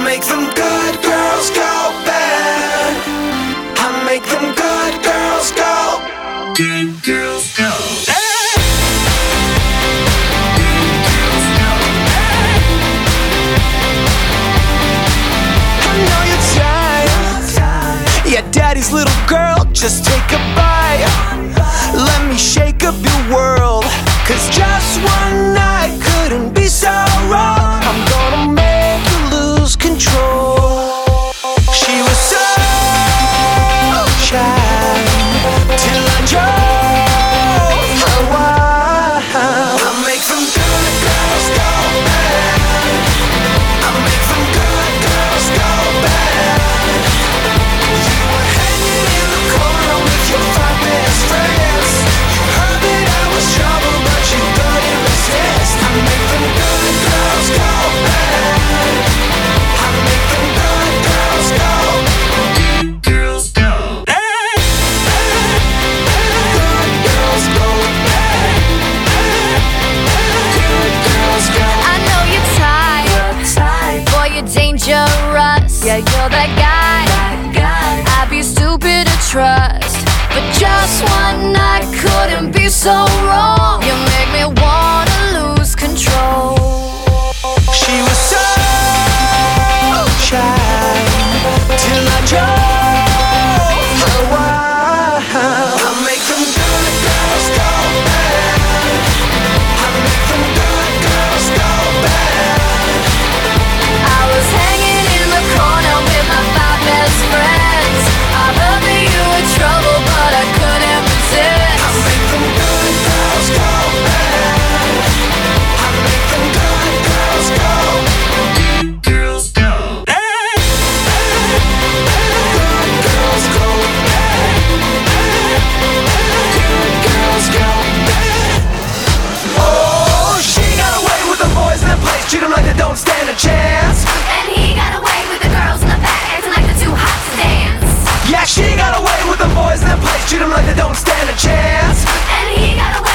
make them good girls go bad. I make them good girls go. Good girls go. Yeah, daddy's little girl, just take a bite. Let me shake up your world, 'cause just one night couldn't be so wrong. I'm gonna make you lose control. She was so shy till I drove her wild. I make them good girls go bad. I make them good girls go bad. Yeah, you're that guy I'd be stupid to trust, but just one night couldn't be so wrong. You make me wanna lose control. She was so shy till I drove her wild. I make them good girls go bad. I make them good girls go bad. I was hanging in the corner with my 5 best friends. I heard that you were trouble, but I couldn't resist. I make them good girls go bad. I make them good girls go. Good girls go. Good girls go bad. Good girls go bad. Oh, she got away with the boys in the place, treat them like they don't stand a chance. And he got away with the girls in the back, acting like they're too hot to dance. Yeah, she got away with the boys in the place, treat them like they don't stand a chance. And he got away